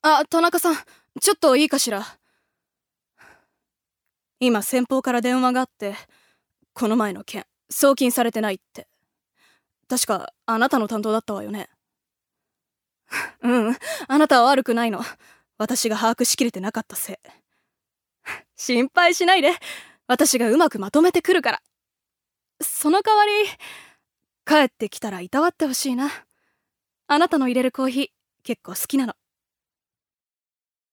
あ、田中さん、ちょっといいかしら。今先方から電話があって、この前の件送金されてないって。確かあなたの担当だったわよね。うん、あなたは悪くないの。私が把握しきれてなかったせい。心配しないで、私がうまくまとめてくるから。その代わり帰ってきたらいたわってほしいな。あなたの入れるコーヒー結構好きなの。